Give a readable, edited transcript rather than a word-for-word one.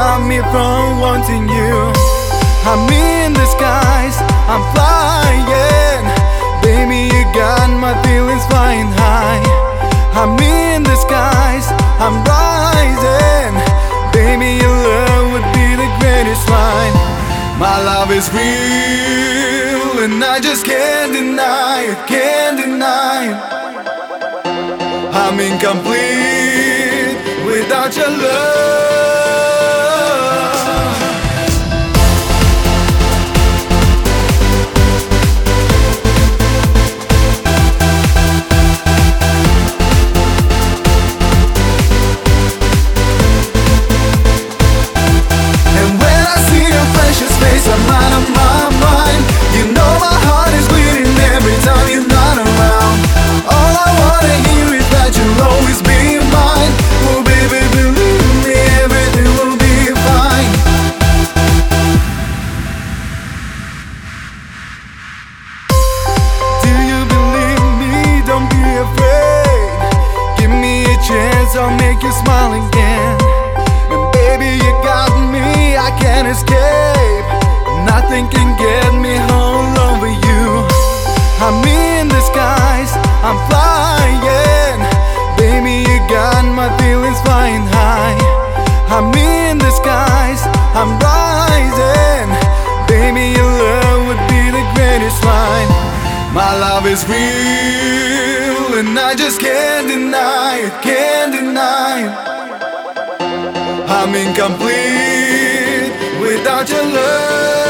stop me from wanting you. I'm in the skies, I'm flying. Baby, you got my feelings flying high. I'm in the skies, I'm rising. Baby, your love would be the greatest line. My love is real, and I just can't deny it, can't deny it. I'm incomplete without your love. And when I see your precious face, I'm out of my mind. You know my heart is bleeding every time you're not around. All I wanna hear is that you'll always be mine. Oh baby, believe me, everything will be fine. Do you believe me? Don't be afraid. Give me a chance, I'll make you smile again. And baby, you got me, I can't escape. Nothing can get me all over you. I'm in the skies, I'm flying. Baby, you got my feelings flying high. I'm in the skies, I'm rising. Baby, your love would be the greatest line. My love is real, and I just can't deny it, can't deny it. I'm incomplete without your love.